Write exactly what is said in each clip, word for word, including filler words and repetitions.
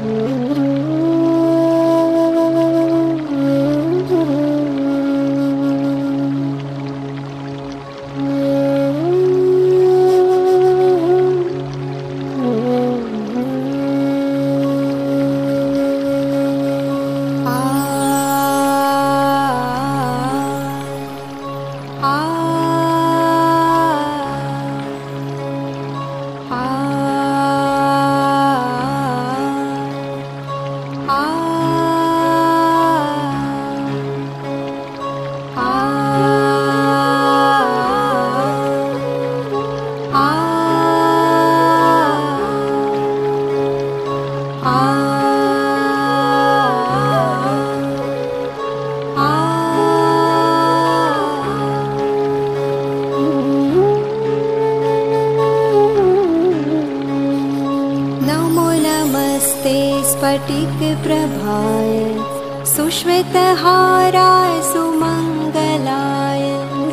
स्फटिकप्रभाय सुश्वेतहाराय सुमङ्गलाय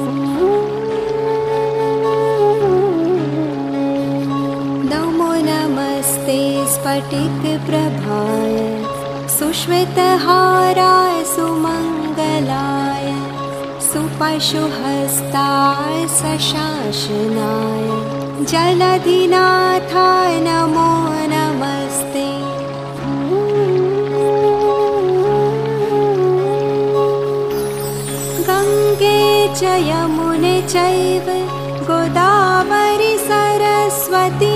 नमो नमस्ते स्फटिकप्रभाय सुश्वेतहाराय सुमङ्गलाय सुपशुहस्ताय सशासनाय जलधिनाथाय नमो नमस्ते। गङ्गे च यमुने चैव गोदावरी सरस्वती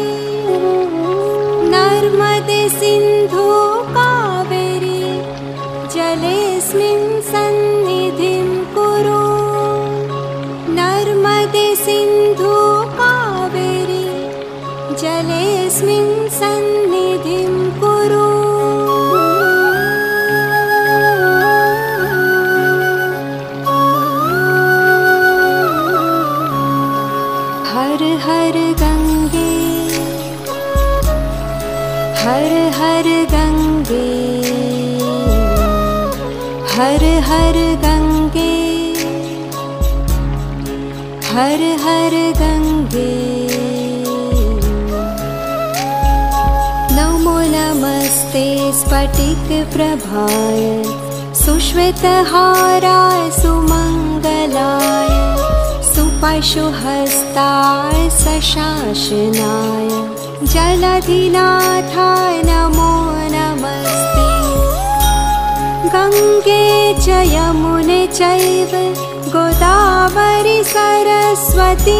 नर्मदे सिन्धु कावेरी जलेऽस्मिन् सन्निधिं कुरु। नर्मदे सिन्धु कावेरी जलेऽस्मिन् सन्निधिं कुरु। हर हर गंगे हर हर गंगे हर हर गंगे हर हर गंगे। नमो नमस्ते स्फटिकप्रभाय सुश्वेतहाराय सुमङ्गलाय सुपशुहस्ताय सशासनाय जलधिनाथाय नमो नमस्ते। गङ्गे च यमुने चैव गोदावरी सरस्वती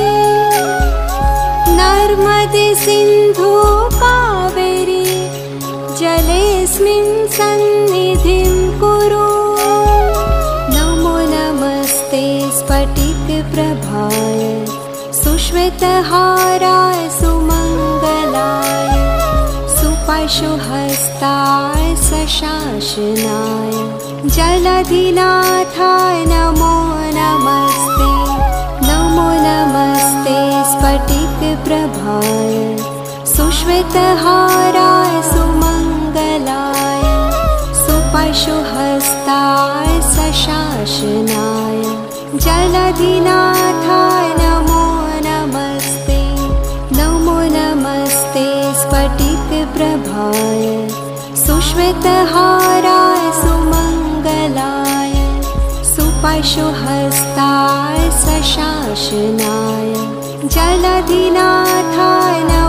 नर्मदे सिन्धु कावेरी जलेऽस्मिन् सन्निधिं कुरु। नमो नमस्ते स्फटिकप्रभाय सुश्वेतहाराय सुमङ्गलाय सुपशुहस्ताय सशासनाय जलधिनाथाय नमो नमस्ते। नमो नमस्ते स्फटिकप्रभाय सुश्वेतहाराय सुमङ्गलाय सुपशुहस्ताय सशासनाय जलधिनाथाय नमो नमस्ते। नमो नमस्ते स्फटिकप्रभाय सुश्वेतहाराय सुमङ्गलाय सुपशुहस्ताय सशासनाय जलधिनाथाय नमो